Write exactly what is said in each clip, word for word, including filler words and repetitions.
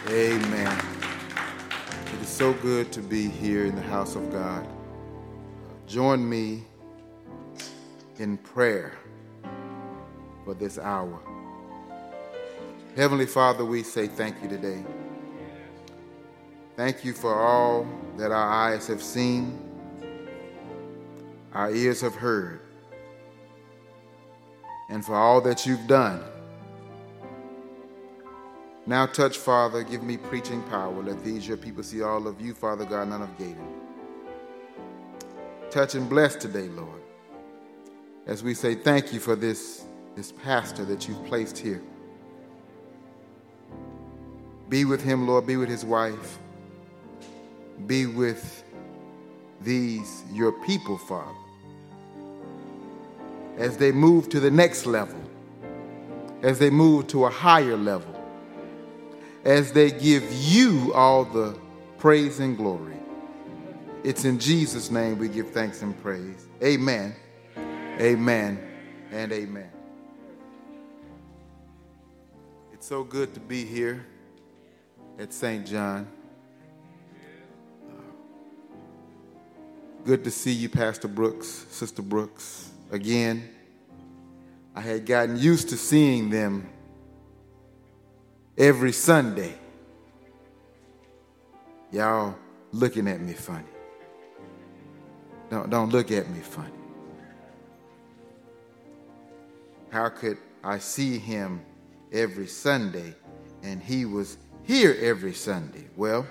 Amen. It is so good to be here in the house of God. Join me in prayer for this hour. Heavenly Father, we say thank you today. Thank you for all that our eyes have seen, our ears have heard, and for all that you've done. Now touch, Father, give me preaching power. Let these your people see all of you, Father God, none of Gaden. Touch and bless today, Lord, as we say thank you for this, this pastor that you've placed here. Be with him, Lord, be with his wife. Be with these, your people, Father, as they move to the next level, as they move to a higher level, as they give you all the praise and glory. It's in Jesus' name we give thanks and praise. Amen, amen, and amen. It's so good to be here at Saint John. Good to see you, Pastor Brooks, Sister Brooks, again. I had gotten used to seeing them every Sunday. Y'all looking at me funny. Don't, don't look at me funny. How could I see him every Sunday and he was here every Sunday? Well,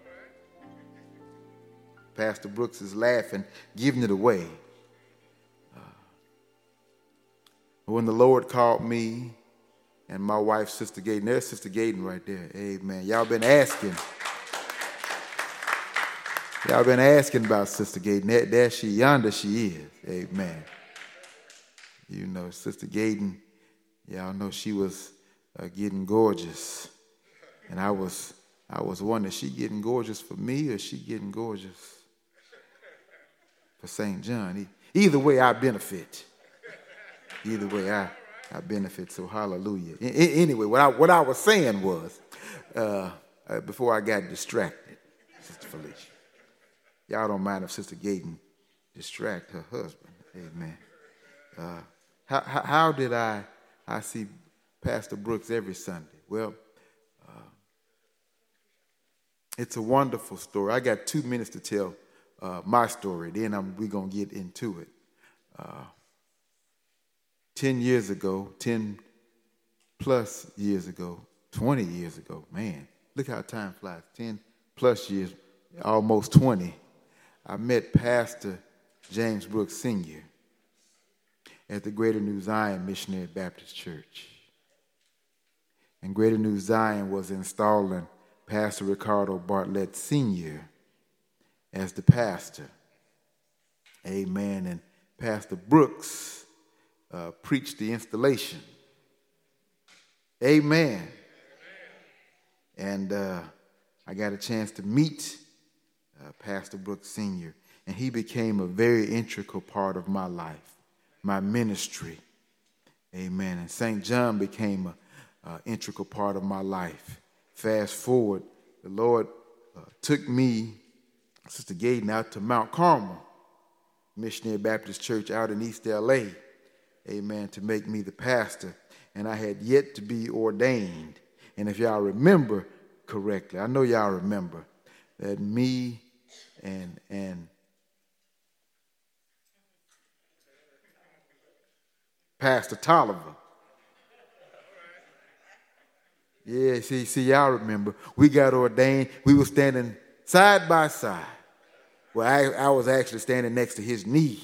Pastor Brooks is laughing, giving it away. Uh, when the Lord called me and my wife, Sister Gaden, there's Sister Gaden right there. Amen. Y'all been asking. Y'all been asking about Sister Gaden. There, there she, yonder she is. Amen. You know, Sister Gaden, y'all know she was uh, getting gorgeous. And I was, I was wondering, is she getting gorgeous for me or is she getting gorgeous for Saint John? Either way, I benefit. Either way, I, I benefit. So hallelujah. I, anyway, what I, what I was saying was, uh, uh, before I got distracted, Sister Felicia, y'all don't mind if Sister Gaden distract her husband. Amen. Uh, how, how, how did I, I see Pastor Brooks every Sunday? Well, uh, it's a wonderful story. I got two minutes to tell Uh, my story, then I'm, we're going to get into it. Uh, ten years ago, ten plus years ago, twenty years ago, man, look how time flies, ten plus years, almost twenty, I met Pastor James Brooks Senior at the Greater New Zion Missionary Baptist Church. And Greater New Zion was installing Pastor Ricardo Bartlett Senior as the pastor. Amen. And Pastor Brooks uh, preached the installation. Amen. Amen. And uh, I got a chance to meet uh, Pastor Brooks Senior, and he became a very integral part of my life, my ministry. Amen. And Saint John became an integral part of my life. Fast forward, the Lord uh, took me, Sister Gaden, out to Mount Carmel Missionary Baptist Church out in East L A, amen, to make me the pastor. And I had yet to be ordained. And if y'all remember correctly, I know y'all remember that me and and Pastor Tolliver, yeah, see, see, y'all remember, we got ordained. We were standing side by side. Well, I, I was actually standing next to his knee.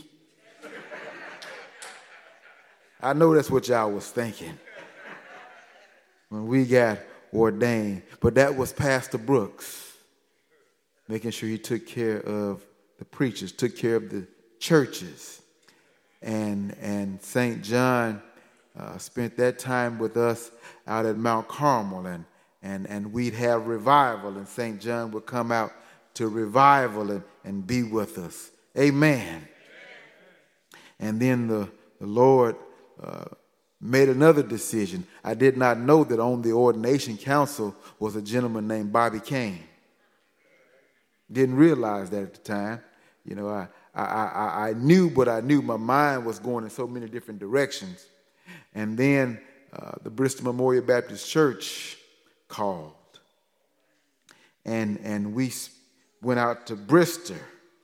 I know that's what y'all was thinking when we got ordained. But that was Pastor Brooks, making sure he took care of the preachers, took care of the churches. And, and Saint John uh, spent that time with us out at Mount Carmel, and, and, and we'd have revival, and Saint John would come out to revival and, and be with us. Amen. Amen. And then the, the Lord uh, made another decision. I did not know that on the ordination council was a gentleman named Bobby Kane. Didn't realize that at the time. You know, I, I, I, I knew, but I knew my mind was going in so many different directions. And then uh, the Bristol Memorial Baptist Church called. And, and we went out to Bristol.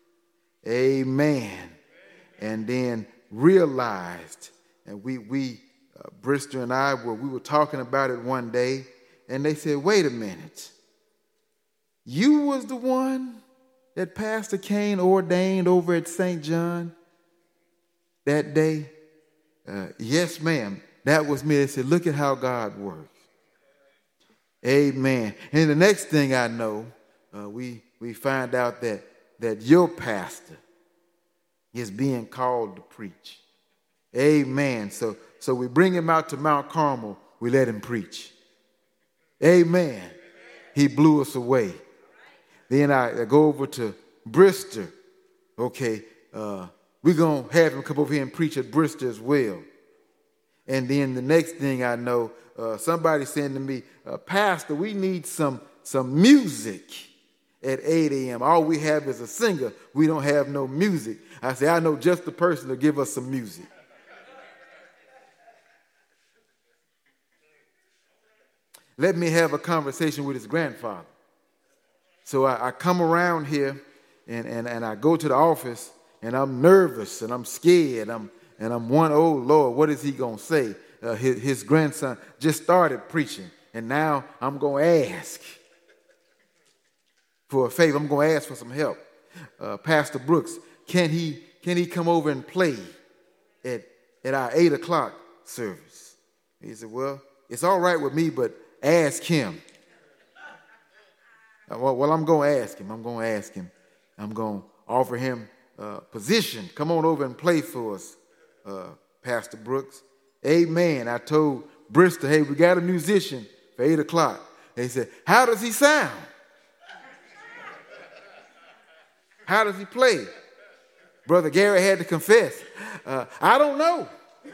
Amen. And then realized, and we, we uh, Bristol and I, were, we were talking about it one day, and they said, wait a minute. You was the one that Pastor Kane ordained over at Saint John that day? Uh, yes, ma'am. That was me. They said, look at how God works. Amen. And the next thing I know, uh, we, we find out that, that your pastor is being called to preach. Amen. So, so we bring him out to Mount Carmel. We let him preach. Amen. He blew us away. Then I, I go over to Bristol. Okay, uh, we're going to have him come over here and preach at Bristol as well. And then the next thing I know, uh, somebody saying to me, uh, Pastor, we need some, some music at eight a.m. All we have is a singer. We don't have no music. I say, I know just the person to give us some music. Let me have a conversation with his grandfather. So I, I come around here and, and, and I go to the office and I'm nervous and I'm scared. I'm, and I'm one, oh, Lord, what is he going to say? Uh, his, his grandson just started preaching, and now I'm going to ask for a favor. I'm going to ask for some help. Uh, Pastor Brooks, can he can he come over and play at, at our eight o'clock service? He said, well, it's all right with me, but ask him. Uh, well, well, I'm going to ask him. I'm going to ask him. I'm going to offer him a position. Come on over and play for us, uh, Pastor Brooks. Amen. I told Bristol, hey, we got a musician for eight o'clock. They said, how does he sound? How does he play? Brother Gary had to confess. Uh, I don't know.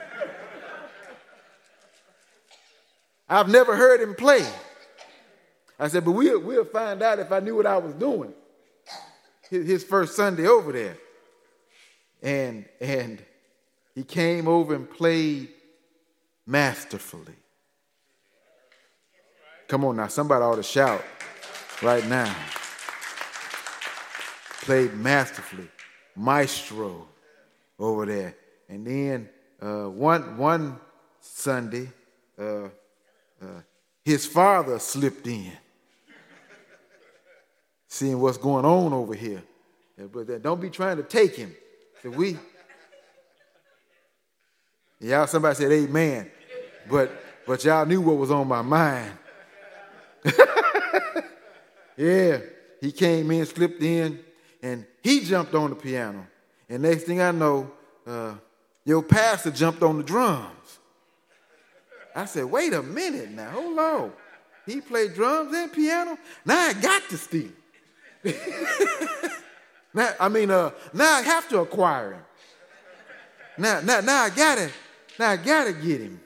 I've never heard him play. I said, but we'll, we'll find out if I knew what I was doing. His, his first Sunday over there. And, and he came over and played masterfully. Come on now, somebody ought to shout right now. Played masterfully. Maestro over there. And then uh, one, one Sunday, uh, uh, his father slipped in, seeing what's going on over here. Yeah, but then don't be trying to take him. So we, y'all, somebody said amen, but but y'all knew what was on my mind. Yeah, he came in, slipped in, and he jumped on the piano. And next thing I know, uh, your pastor jumped on the drums. I said, wait a minute now, hold on. He played drums and piano? Now I got to steal. now, I mean, uh, now I have to acquire him. Now, now, now I gotta, now I gotta get him.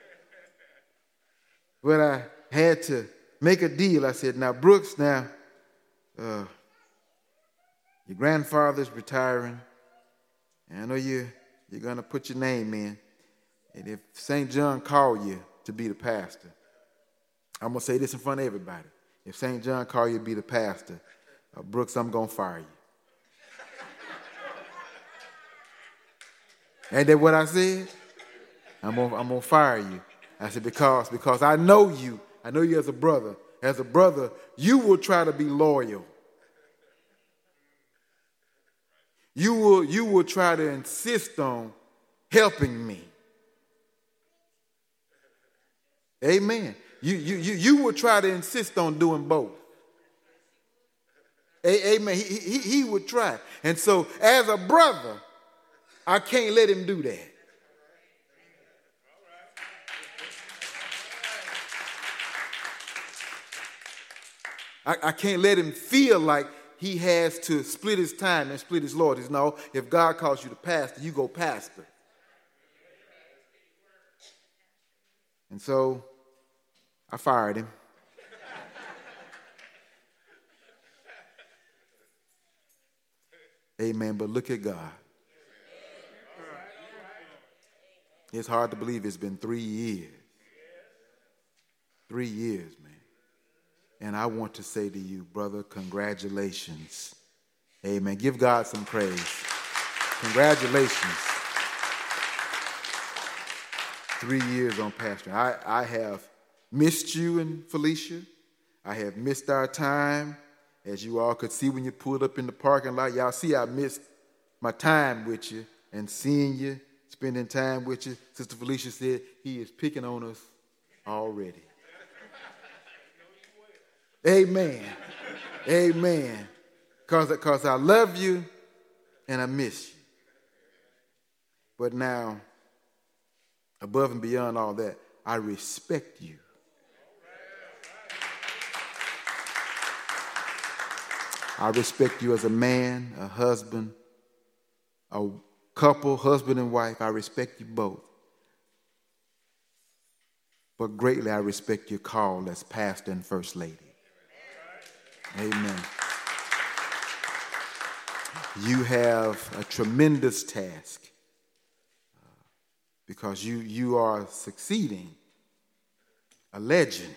But I had to make a deal. I said, now, Brooks, now, uh, your grandfather's retiring, and I know you, you're going to put your name in. And if Saint John called you to be the pastor, I'm going to say this in front of everybody. If Saint John called you to be the pastor, uh, Brooks, I'm going to fire you. Ain't that what I said? I'm going I'm to fire you. I said, because, because I know you. I know you as a brother. As a brother, you will try to be loyal. You will, you will try to insist on helping me. Amen. You, you, you, you will try to insist on doing both. A- amen. He, he, he would try. And so as a brother, I can't let him do that. I, I can't let him feel like he has to split his time and split his loyalties. No, if God calls you to pastor, you go pastor. And so I fired him. Amen. But look at God. It's hard to believe it's been three years. Three years, man. And I want to say to you, brother, congratulations. Amen. Give God some praise. Congratulations. Three years on pastoring. I, I have missed you and Felicia. I have missed our time. As you all could see when you pulled up in the parking lot, y'all see I missed my time with you and seeing you, spending time with you. Sister Felicia said he is picking on us already. Amen. Amen. Because because I love you and I miss you. But now, above and beyond all that, I respect you. I respect you as a man, a husband, a couple, husband and wife. I respect you both. But greatly I respect your call as pastor and first lady. Amen. You have a tremendous task uh, because you, you are succeeding a legend.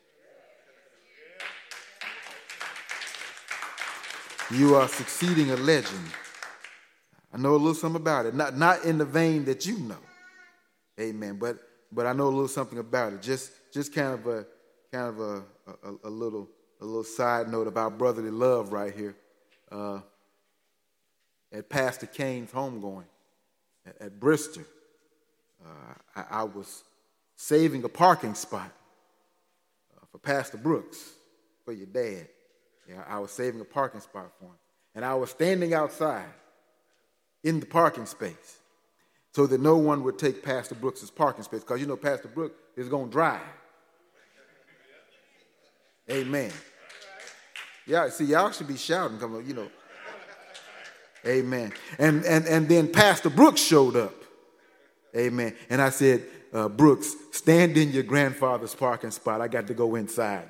You are succeeding a legend. I know a little something about it. Not, not in the vein that you know. Amen. But but I know a little something about it. Just just kind of a kind of a, a, a little a little side note about brotherly love right here. Uh, at Pastor Kane's homegoing at, at Bristol, uh, I, I was saving a parking spot uh, for Pastor Brooks, for your dad. Yeah, I was saving a parking spot for him. And I was standing outside in the parking space so that no one would take Pastor Brooks' parking space, because you know Pastor Brooks is going to drive. Amen. Yeah, see, y'all should be shouting, come on, you know. Amen. And, and, and then Pastor Brooks showed up. Amen. And I said, uh, Brooks, stand in your grandfather's parking spot. I got to go inside.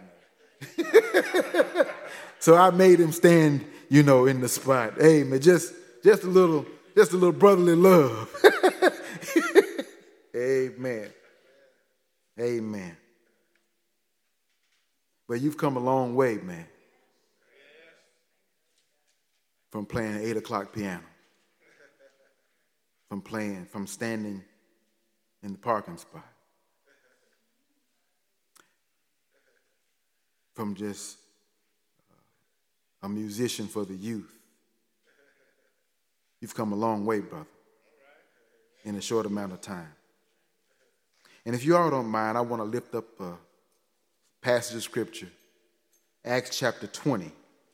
So I made him stand, you know, in the spot. Amen. Just, just a little, just a little brotherly love. Amen. Amen. But you've come a long way, man. From playing eight o'clock piano. From playing, from standing in the parking spot. From just a musician for the youth. You've come a long way, brother, in a short amount of time. And if you all don't mind, I want to lift up a passage of scripture, Acts chapter twenty.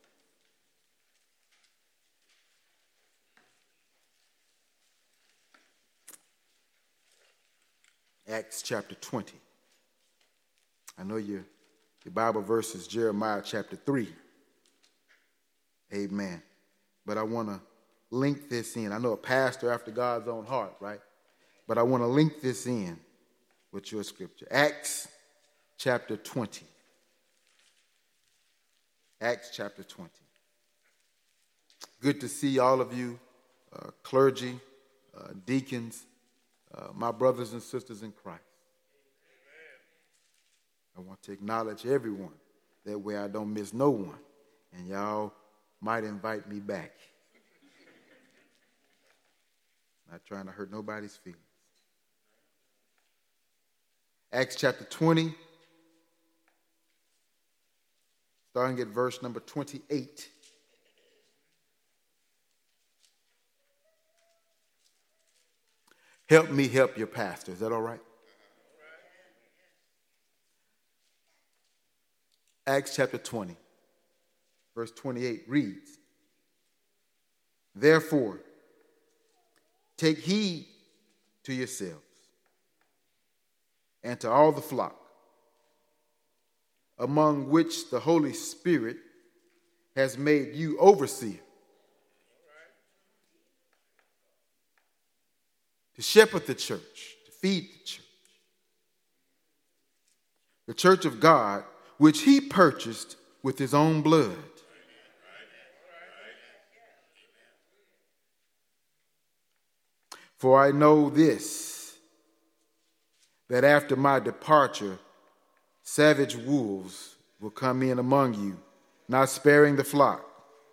Acts chapter twenty. I know your, your Bible verse is Jeremiah chapter three. Amen. But I want to link this in. I know a pastor after God's own heart, right? But I want to link this in with your scripture. Acts chapter twenty. Acts chapter twenty. Good to see all of you, uh, clergy, uh, deacons, uh, my brothers and sisters in Christ. I want to acknowledge everyone. That way I don't miss no one. And y'all might invite me back. Not trying to hurt nobody's feelings. Acts chapter twenty, starting at verse number twenty-eight. Help me help your pastor. Is that all right? Acts chapter twenty, verse twenty-eight reads, "Therefore, take heed to yourselves and to all the flock, among which the Holy Spirit has made you overseer, to shepherd the church, to feed the church, the church of God, which he purchased with his own blood. For I know this, that after my departure, savage wolves will come in among you, not sparing the flock.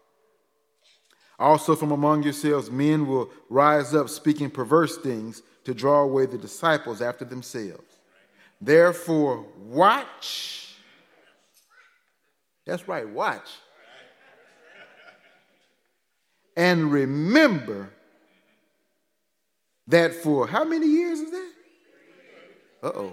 Also from among yourselves, men will rise up speaking perverse things to draw away the disciples after themselves. Therefore, watch. That's right, watch. And remember that for how many years is that? Uh-oh.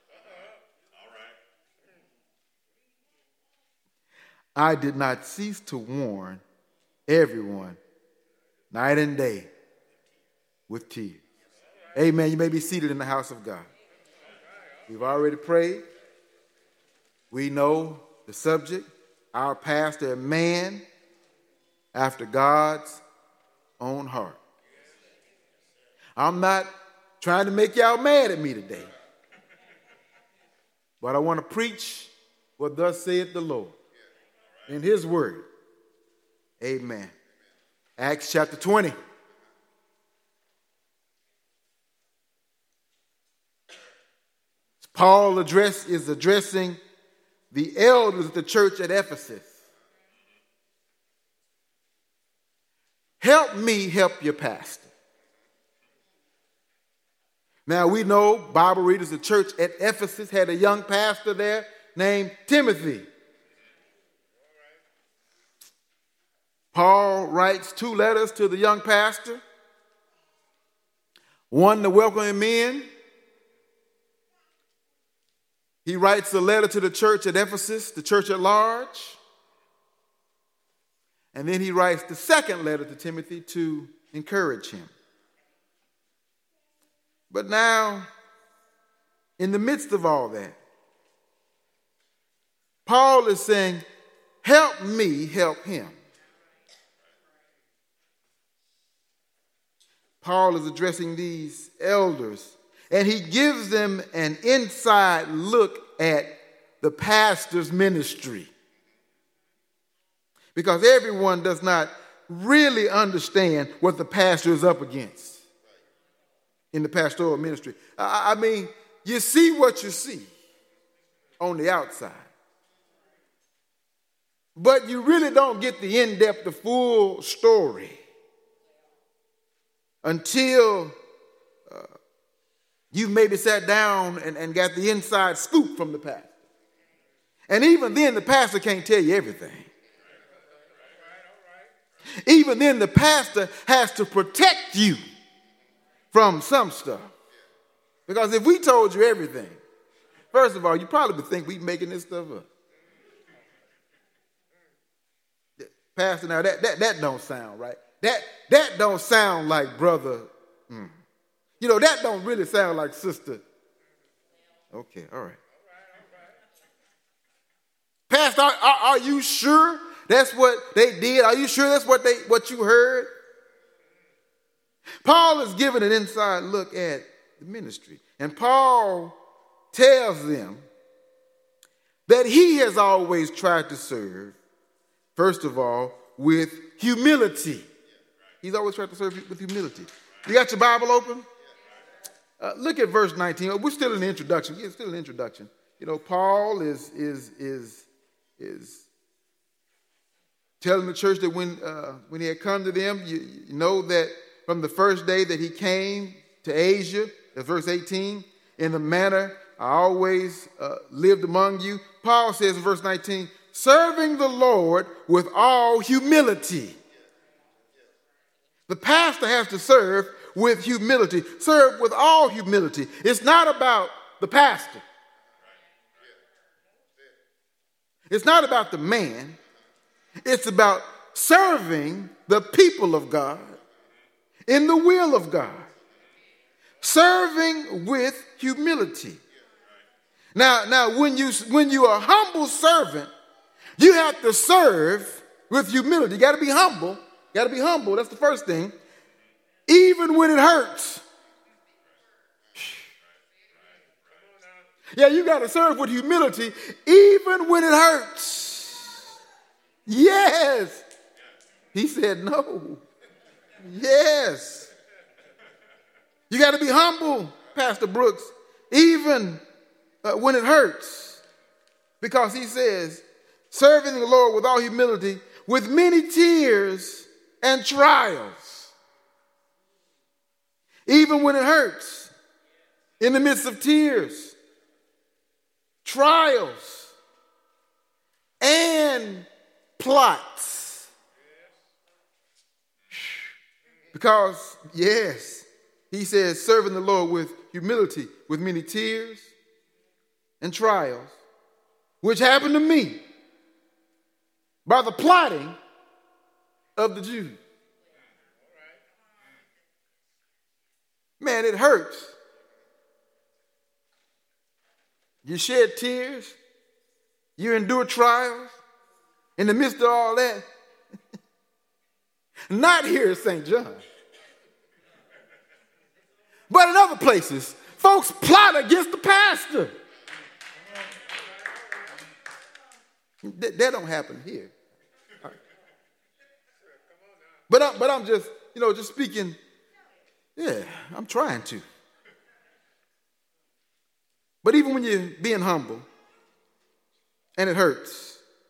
I did not cease to warn everyone night and day with tears. Amen. You may be seated in the house of God. We've already prayed. We know the subject. Our pastor, a man after God's own heart. I'm not trying to make y'all mad at me today, but I want to preach what thus saith the Lord in his word. Amen. Acts chapter twenty. Paul address, is addressing the elders of the church at Ephesus. Help me help your pastor. Now we know, Bible readers, the church at Ephesus had a young pastor there named Timothy. Paul writes two letters to the young pastor. One to welcome him in. He writes a letter to the church at Ephesus, the church at large. And then he writes the second letter to Timothy to encourage him. But now, in the midst of all that, Paul is saying, help me help him. Paul is addressing these elders, and he gives them an inside look at the pastor's ministry. Because everyone does not really understand what the pastor is up against in the pastoral ministry. I, I mean, you see what you see on the outside, but you really don't get the in-depth, the full story until uh, you maybe sat down and, and got the inside scoop from the pastor. And even then, the pastor can't tell you everything. Even then, the pastor has to protect you from some stuff. Because if we told you everything, first of all, you probably would think we're making this stuff up. Pastor, now that, that, that don't sound right. That, that don't sound like brother. Mm. You know, that don't really sound like sister. Okay, all right. Pastor, are, are, are you sure that's what they did? Are you sure that's what they what you heard? Paul is giving an inside look at the ministry. And Paul tells them that he has always tried to serve, first of all, with humility. He's always tried to serve with humility. You got your Bible open? Uh, look at verse nineteen. We're still in the introduction. It's still an introduction. You know, Paul is is is is telling the church that when uh, when he had come to them, you, you know that from the first day that he came to Asia, that's verse eighteen, in the manner I always uh, lived among you. Paul says in verse nineteen, serving the Lord with all humility. The pastor has to serve with humility. Serve with all humility. It's not about the pastor. It's not about the man. It's about serving the people of God in the will of God. Serving with humility. Now, now when you when you are a humble servant, you have to serve with humility. You got to be humble. You got to be humble. That's the first thing. Even when it hurts. Yeah, you got to serve with humility even when it hurts. Yes. He said no. Yes. You got to be humble, Pastor Brooks, even uh, when it hurts. Because he says, serving the Lord with all humility, with many tears and trials. Even when it hurts, in the midst of tears, trials, and plots. Because, yes, he says, serving the Lord with humility, with many tears and trials, which happened to me by the plotting of the Jews. Man, it hurts. You shed tears. You endure trials. In the midst of all that, not here at Saint John, but in other places, folks plot against the pastor. That, that don't happen here. Right. But, I, but I'm just, you know, just speaking, yeah, I'm trying to. But even when you're being humble and it hurts,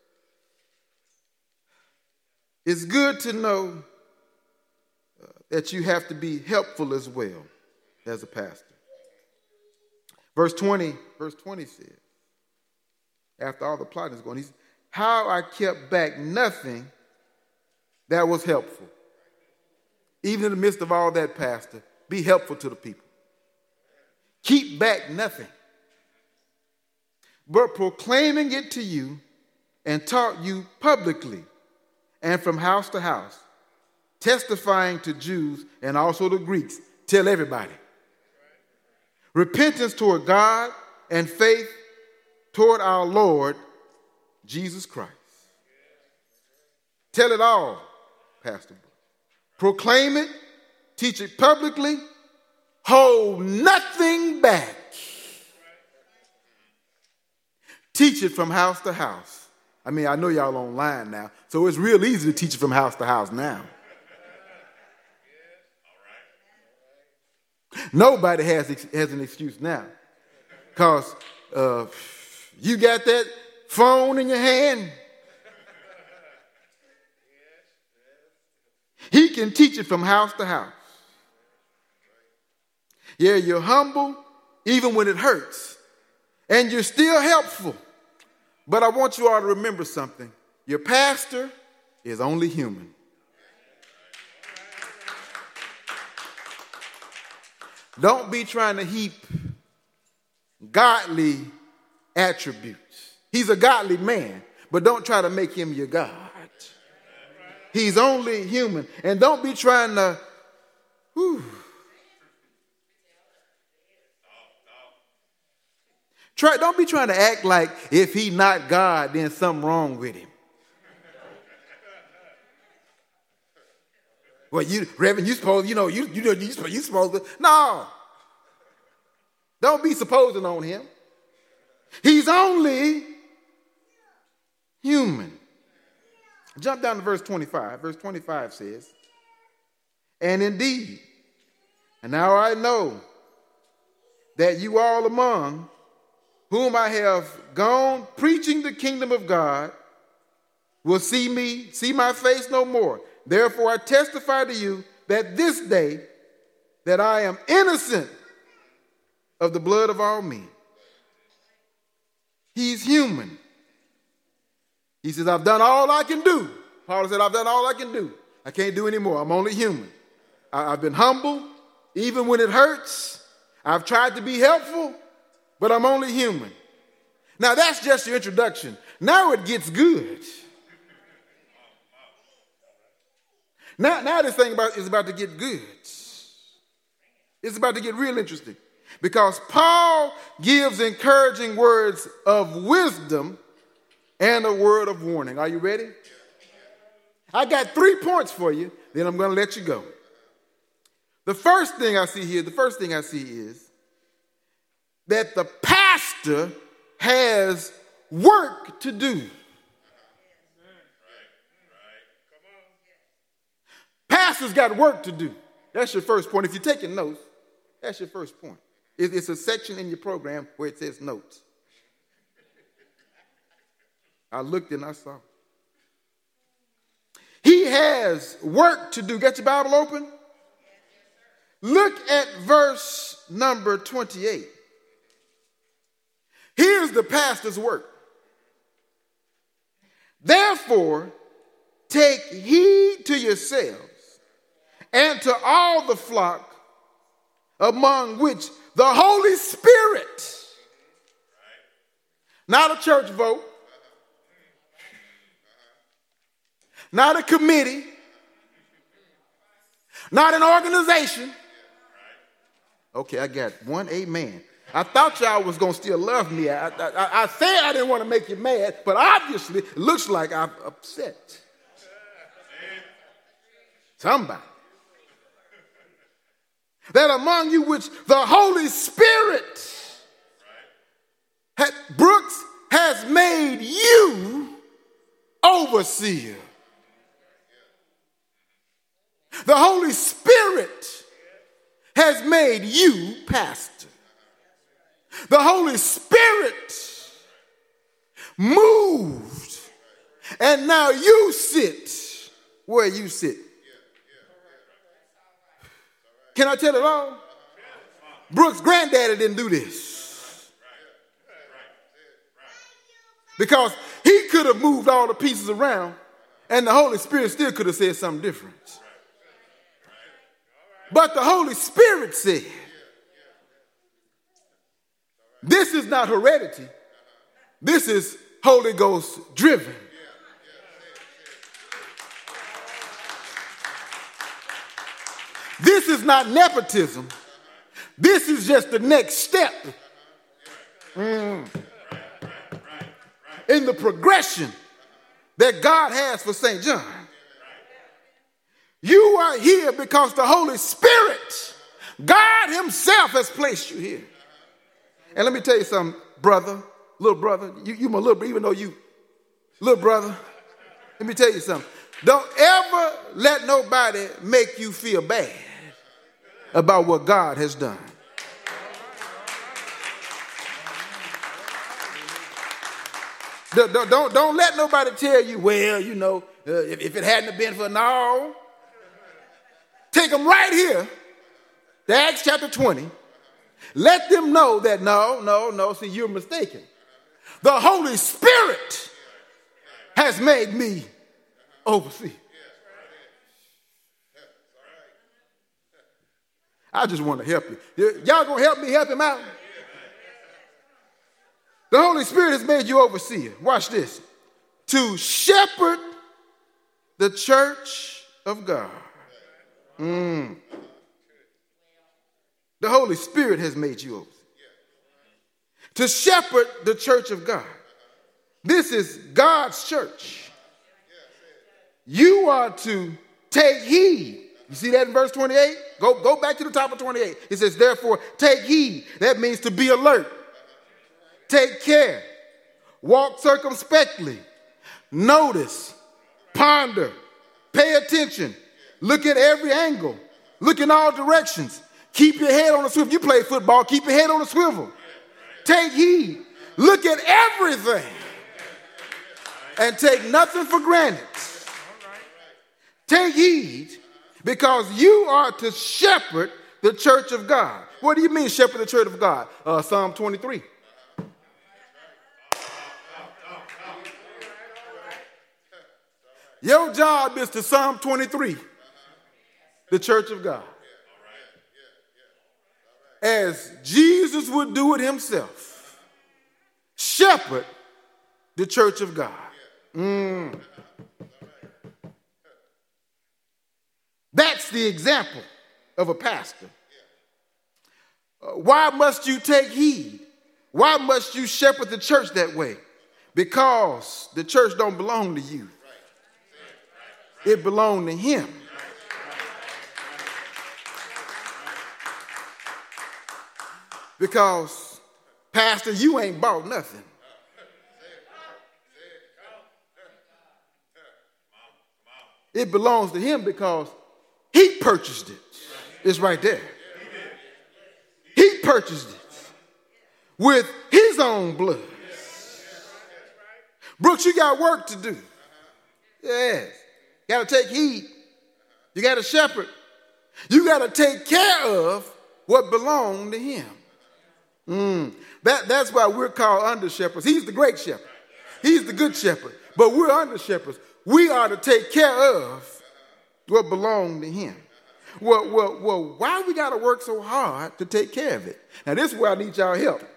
it's good to know uh, that you have to be helpful as well as a pastor. Verse twenty, verse twenty says, after all the plotting is going, he says, how I kept back nothing that was helpful. Even in the midst of all that, pastor, be helpful to the people. Keep back nothing, but proclaiming it to you and taught you publicly and from house to house, testifying to Jews and also the Greeks. Tell everybody. Repentance toward God and faith toward our Lord Jesus Christ. Tell it all, Pastor. Proclaim it, teach it publicly, hold nothing back. Teach it from house to house. I mean, I know y'all online now, so it's real easy to teach it from house to house now. Nobody has, has an excuse now, because uh, you got that phone in your hand. He can teach it from house to house. Yeah, you're humble even when it hurts, and you're still helpful. But I want you all to remember something. Your pastor is only human. Don't be trying to heap godly attributes. He's a godly man, but don't try to make him your God. He's only human. And don't be trying to, whew, Try, don't be trying to act like if he's not God, then something wrong with him. Well, you, Reverend, you supposed, you know, you, you know, you, you supposed to. No. Don't be supposing on him. He's only human. Jump down to verse twenty-five. Verse twenty-five says, and indeed, and now I know that you all among whom I have gone preaching the kingdom of God will see me, see my face no more. Therefore I testify to you that this day that I am innocent of the blood of all men. He's human. He says, I've done all I can do. Paul said, I've done all I can do. I can't do any more. I'm only human. I, I've been humble, even when it hurts. I've tried to be helpful, but I'm only human. Now, that's just your introduction. Now it gets good. Now, now this thing about, is about to get good. It's about to get real interesting. Because Paul gives encouraging words of wisdom and a word of warning. Are you ready? I got three points for you, then I'm going to let you go. The first thing I see here, the first thing I see is that the pastor pastor has work to do. Pastors got work to do. That's your first point. If you're taking notes, that's your first point. It's a section in your program where it says notes. I looked and I saw. He has work to do. Get your Bible open. Look at verse number twenty-eight. Here's the pastor's work. Therefore, take heed to yourselves and to all the flock among which the Holy Spirit, not a church vote, not a committee, not an organization. Okay, I got one amen. I thought y'all was going to still love me. I, I, I said I didn't want to make you mad, but obviously it looks like I'm upset. Somebody. That among you which the Holy Spirit, had, Brooks, has made you overseer. The Holy Spirit has made you pastor. The Holy Spirit moved, and now you sit where you sit. Can I tell it all? Brooks' granddaddy didn't do this. Because he could have moved all the pieces around, and the Holy Spirit still could have said something different. But the Holy Spirit said, this is not heredity. This is Holy Ghost driven. This is not nepotism. This is just the next step mm. in the progression that God has for Saint John. You are here because the Holy Spirit, God himself, has placed you here. And let me tell you something, brother, little brother, you, you my little brother, even though you, little brother, let me tell you something. Don't ever let nobody make you feel bad about what God has done. Don't, don't, don't let nobody tell you, well, you know, uh, if, if it hadn't been for no. Take them right here to Acts chapter twenty. Let them know that no, no, no, see, you're mistaken. The Holy Spirit has made me overseer. I just want to help you. Y'all gonna help me help him out? The Holy Spirit has made you overseer. Watch this. To shepherd the church of God. Mm. The Holy Spirit has made you overseer. To shepherd the church of God. This is God's church. You are to take heed. You see that in verse twenty-eight? Go, go back to the top of twenty-eight. It says, therefore, take heed. That means to be alert. Take care. Walk circumspectly. Notice. Ponder. Pay attention. Look at every angle. Look in all directions. Keep your head on the swivel. You play football. Keep your head on the swivel. Take heed. Look at everything. And take nothing for granted. Take heed because you are to shepherd the church of God. What do you mean shepherd the church of God? Uh, Psalm twenty-three. Your job is to Psalm twenty-three, the church of God. As Jesus would do it himself. Shepherd the church of God. Mm. That's the example of a pastor. Uh, why must you take heed? Why must you shepherd the church that way? Because the church don't belong to you. It belongs to him. Because Pastor, you ain't bought nothing. It belongs to him because he purchased it. It's right there. He purchased it with his own blood. Brooks, you got work to do. Yes. You got to take heed. You got to shepherd. You got to take care of what belonged to him. Mm. That, that's why we're called under shepherds. He's the great shepherd. He's the good shepherd. But we're under shepherds. We are to take care of what belonged to him. Well, well, well, why we got to work so hard to take care of it? Now, this is where I need y'all help.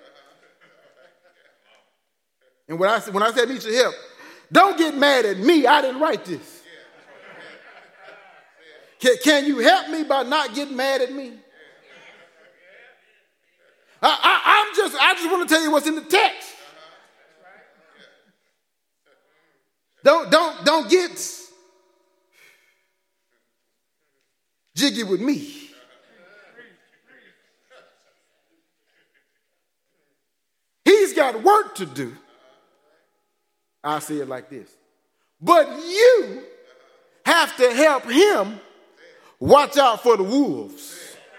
And when I, when I say I need your help, don't get mad at me. I didn't write this. Can, can you help me by not getting mad at me? I, I, I'm just, I just want to tell you what's in the text. Don't, don't, don't get jiggy with me. He's got work to do. I'll say it like this. But you have to help him watch out for the wolves.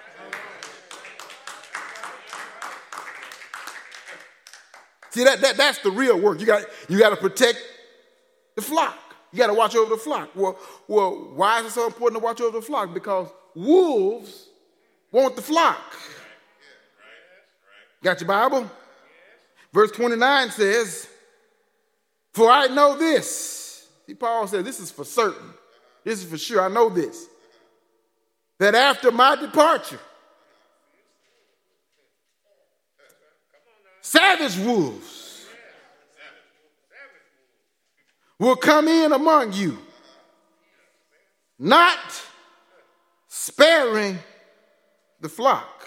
See, that, that that's the real work. You got you got to protect the flock. You got to watch over the flock. Well, well, why is it so important to watch over the flock? Because wolves want the flock. Got your Bible? Verse twenty-nine says, "For I know this." See, Paul said, this is for certain. This is for sure. I know this. That after my departure, savage wolves will come in among you, not sparing the flock.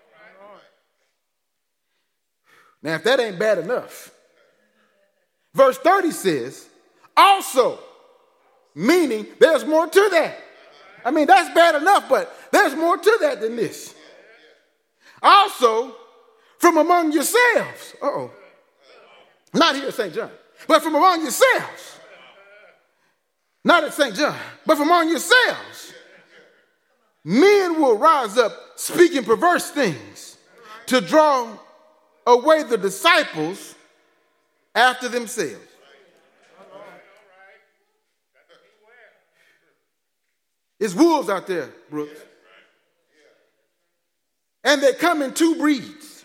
Now, if that ain't bad enough, verse thirty says, also, meaning there's more to that. I mean, that's bad enough, but there's more to that than this. Also, from among yourselves. Uh-oh. Not here at Saint John, but from among yourselves. Not at Saint John, but from among yourselves. Men will rise up speaking perverse things to draw away the disciples after themselves. It's wolves out there, Brooks. And they come in two breeds.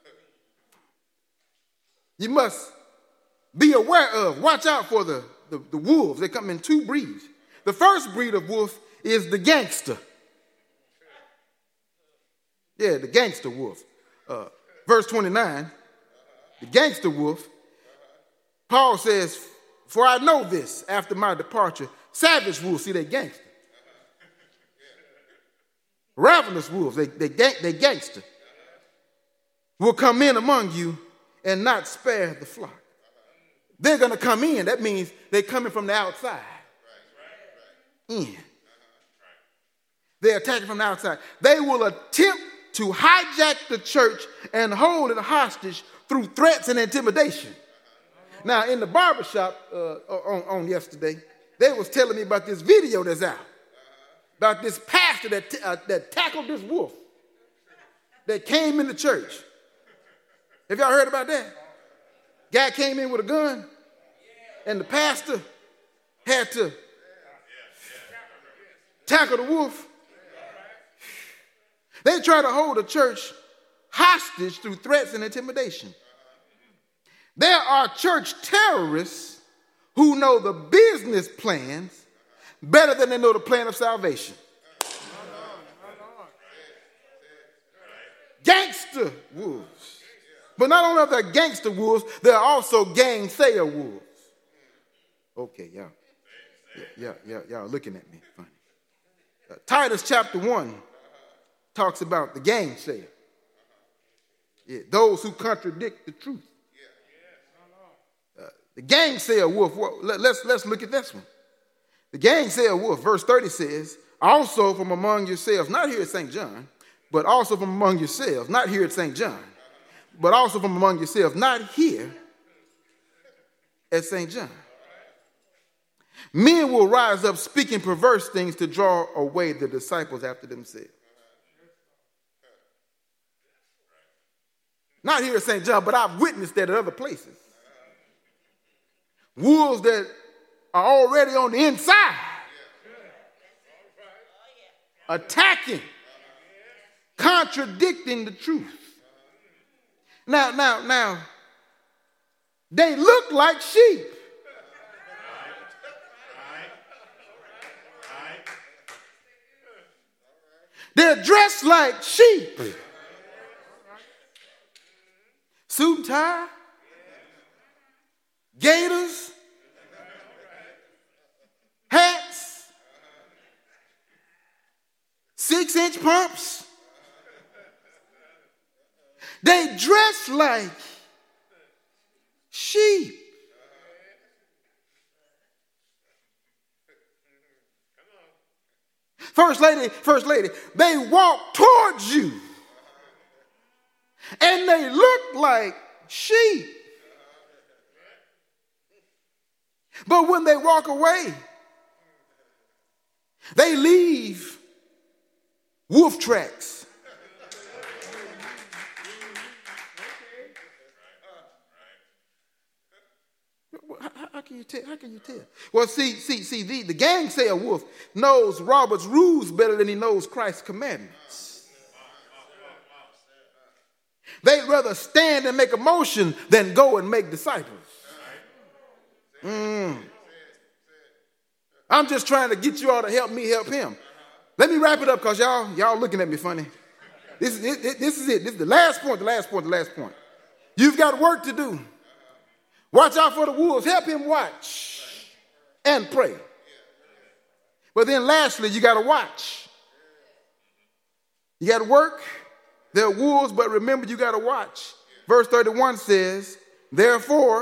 You must be aware of, watch out for the, the, the wolves. They come in two breeds. The first breed of wolf is the gangster. Yeah, the gangster wolf. Uh, verse twenty-nine, the gangster wolf, Paul says, "For I know this, after my departure, savage wolves," see, they gangster. Ravenous wolves, they, they, gang, they gangster, will come in among you and not spare the flock. They're going to come in. That means they're coming from the outside. In. They're attacking from the outside. They will attempt to hijack the church and hold it hostage through threats and intimidation. Now, in the barbershop uh, on, on yesterday, they was telling me about this video that's out. About this pastor that, t- uh, that tackled this wolf that came in the church. Have y'all heard about that? Guy came in with a gun, and the pastor had to tackle the wolf. They try to hold the church hostage through threats and intimidation. There are church terrorists who know the business plans better than they know the plan of salvation. Gangster wolves. But not only are there gangster wolves, there are also gangsayer wolves. Okay, y'all. Yeah, yeah, y'all looking at me funny. Uh, Titus chapter one talks about the gangsayer. Yeah, those who contradict the truth. Uh, the gangsayer wolf, well, let, let's, let's look at this one. The gangsayer wolf, verse thirty says, also from among yourselves, not here at Saint John, but also from among yourselves, not here at Saint John, but also from among yourselves, not here at Saint John. Men will rise up speaking perverse things to draw away the disciples after themselves. Not here at Saint John, but I've witnessed that at other places. Wolves that are already on the inside, attacking, contradicting the truth. Now, now, now, they look like sheep. They're dressed like sheep. Suit and tie, gaiters, hats, six-inch pumps. They dress like sheep. First lady, first lady, they walk towards you and they look like sheep. But when they walk away, they leave wolf tracks. How, how can you tell? How can you tell? Well, see, see, see, the, the gang say a wolf knows Robert's rules better than he knows Christ's commandments. They'd rather stand and make a motion than go and make disciples. Mm. I'm just trying to get you all to help me help him. Let me wrap it up because y'all, y'all looking at me funny. This is it, this is it. This is the last point, the last point, the last point. You've got work to do. Watch out for the wolves. Help him watch and pray. But then lastly, you got to watch. You got to work. There are wolves, but remember you got to watch. Verse thirty-one says, therefore,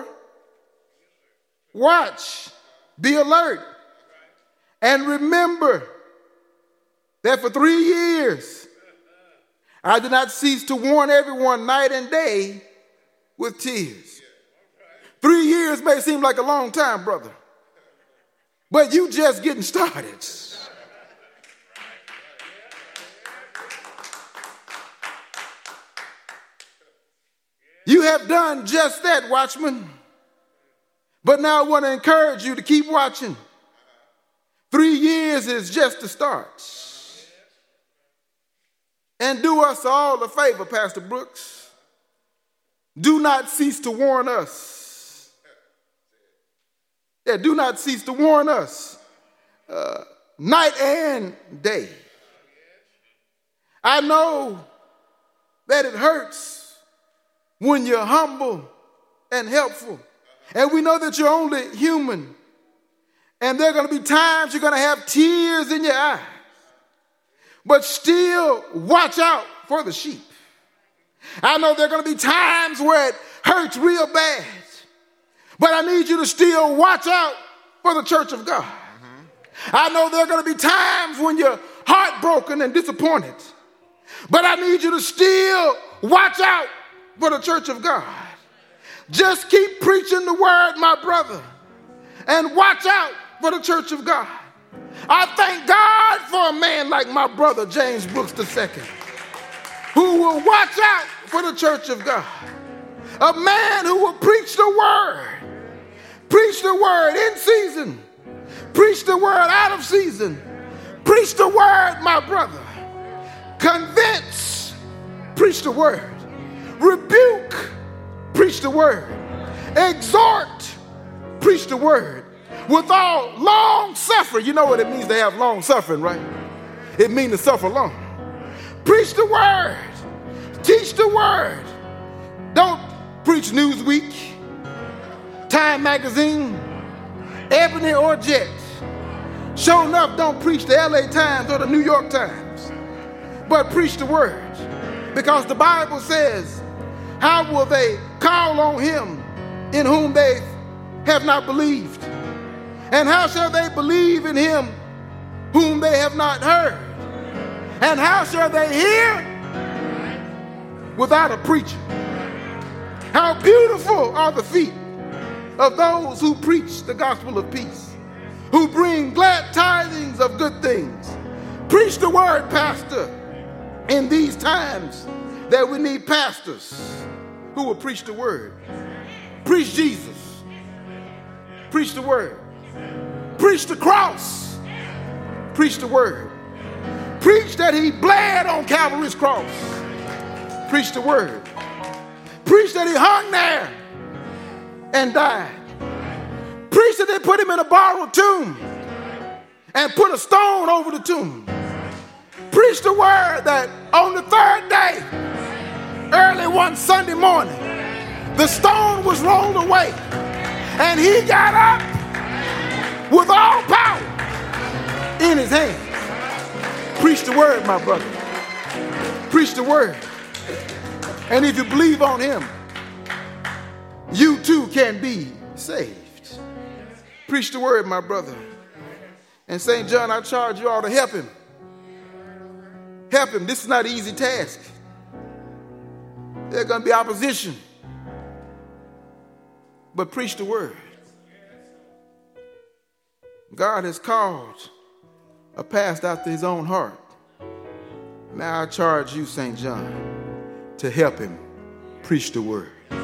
watch, be alert, and remember that for three years I did not cease to warn everyone night and day with tears. Three years may seem like a long time, brother, but you just getting started. You have done just that, watchman. But now I want to encourage you to keep watching. Three years is just the start. And do us all a favor, Pastor Brooks. Do not cease to warn us. Yeah, do not cease to warn us. Uh, night and day. I know that it hurts when you're humble and helpful. And we know that you're only human. And there are going to be times you're going to have tears in your eyes. But still watch out for the sheep. I know there are going to be times where it hurts real bad. But I need you to still watch out for the church of God. Mm-hmm. I know there are going to be times when you're heartbroken and disappointed. But I need you to still watch out for the church of God. Just keep preaching the word, my brother, and watch out for the church of God. I thank God for a man like my brother, James Brooks the Second, who will watch out for the church of God. A man who will preach the word, preach the word in season, preach the word out of season, preach the word, my brother. Convince, preach the word. Rebuke, preach the word. Exhort, preach the word. With all long suffering. You know what it means to have long suffering, right? It means to suffer long. Preach the word. Teach the word. Don't preach Newsweek, Time Magazine, Ebony or Jet. Sure enough, don't preach the L A Times or the New York Times, but preach the word. Because the Bible says, how will they call on him in whom they have not believed? And how shall they believe in him whom they have not heard? And how shall they hear without a preacher? How beautiful are the feet of those who preach the gospel of peace, who bring glad tidings of good things. Preach the word, pastor, in these times that we need pastors who will preach the word. Preach Jesus. Preach the word. Preach the cross. Preach the word. Preach that he bled on Calvary's cross. Preach the word. Preach that he hung there and died. Preach that they put him in a borrowed tomb and put a stone over the tomb. Preach the word that on the third day, early one Sunday morning, the stone was rolled away and he got up with all power in his hand. Preach the word, my brother. Preach the word. And if you believe on him, you too can be saved. Preach the word, my brother. And Saint John, I charge you all to help him. Help him. This is not an easy task. There's going to be opposition. But preach the word. God has called a pastor after his own heart. Now I charge you, Saint John, to help him preach the word.